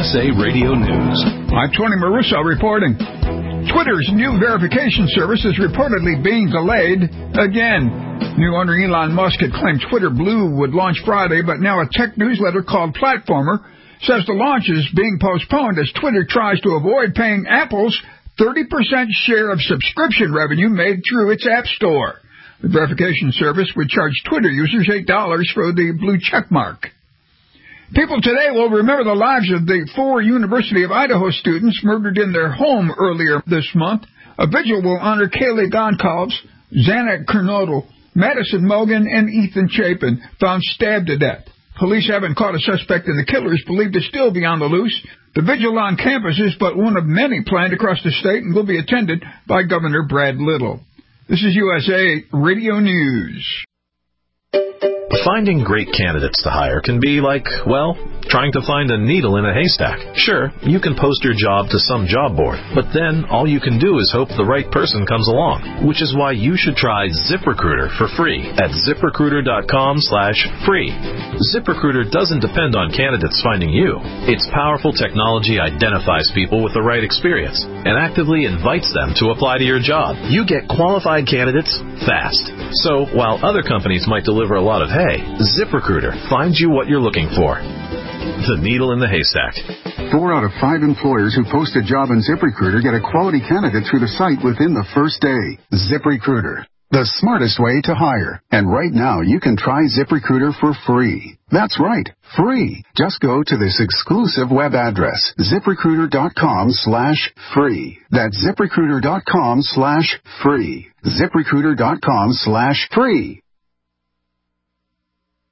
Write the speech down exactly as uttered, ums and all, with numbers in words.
S A Radio News. I'm Tony Maruso reporting. Twitter's new verification service is reportedly being delayed again. New owner Elon Musk had claimed Twitter Blue would launch Friday, but now a tech newsletter called Platformer says the launch is being postponed as Twitter tries to avoid paying Apple's thirty percent share of subscription revenue made through its App Store. The verification service would charge Twitter users eight dollars for the blue check mark. People today will remember the lives of the four University of Idaho students murdered in their home earlier this month. A vigil will honor Kaylee Goncalves, Xana Kernodle, Madison Mogan, and Ethan Chapin, found stabbed to death. Police haven't caught a suspect, and the killer is believed to still be on the loose. The vigil on campus is but one of many planned across the state and will be attended by Governor Brad Little. This is U S A Radio News. Finding great candidates to hire can be like, well, trying to find a needle in a haystack. Sure, you can post your job to some job board, but then all you can do is hope the right person comes along, which is why you should try ZipRecruiter for free at ZipRecruiter.com slash free. ZipRecruiter doesn't depend on candidates finding you. Its powerful technology identifies people with the right experience and actively invites them to apply to your job. You get qualified candidates fast. So while other companies might deliver a lot of hay, ZipRecruiter finds you what you're looking for. The needle in the haystack. Four out of five employers who post a job on ZipRecruiter get a quality candidate through the site within the first day. ZipRecruiter, the smartest way to hire. And right now, you can try ZipRecruiter for free. That's right, free. Just go to this exclusive web address, ZipRecruiter.com slash free. That's ZipRecruiter.com slash free. ZipRecruiter.com slash free.